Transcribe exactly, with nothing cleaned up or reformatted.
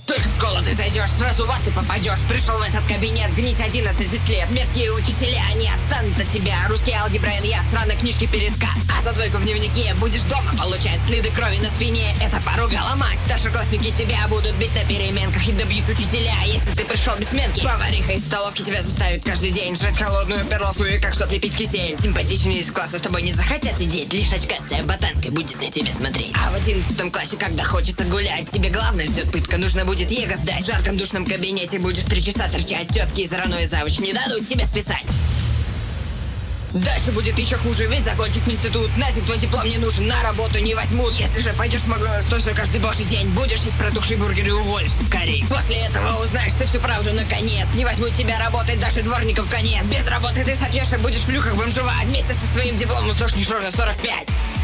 Только в школу ты зайдешь, сразу в ад ты попадешь. Пришел в этот кабинет гнить одиннадцать лет. Мерзкие учителя не отстанут от тебя. Русский алгебра, я странной книжки пересказ. А за двойку в дневнике будешь дома получать. Следы крови на спине, это поруга ломать. Старшеклассники тебя будут бить на переменках и добьют учителя, если ты пришел без сменки. Повариха из столовки тебя заставит каждый день жрать холодную перловку и как сопли пить кисель. Симпатичнее из класса с тобой не захотят сидеть. Лишь очкастая ботанка будет на тебя смотреть. А в одиннадцатом классе, когда хочется гулять, тебе главное ждет пытка, нужно будет его сдать. В жарком душном кабинете будешь три часа торчать. Тетки из Рано и завуч не дадут тебе списать. Дальше будет еще хуже, ведь закончив институт, нафиг твой диплом не нужен, на работу не возьмут. Если же пойдешь в Макдональдс точно каждый божий день, будешь есть протухший бургер и уволишься скорей. После этого узнаешь ты всю правду наконец. Не возьмут тебя работать даже дворником в конец. Без работы ты сопьешь и будешь в люках бомжевать. Вместе со своим дипломом сохнешь ровно в сорок пять.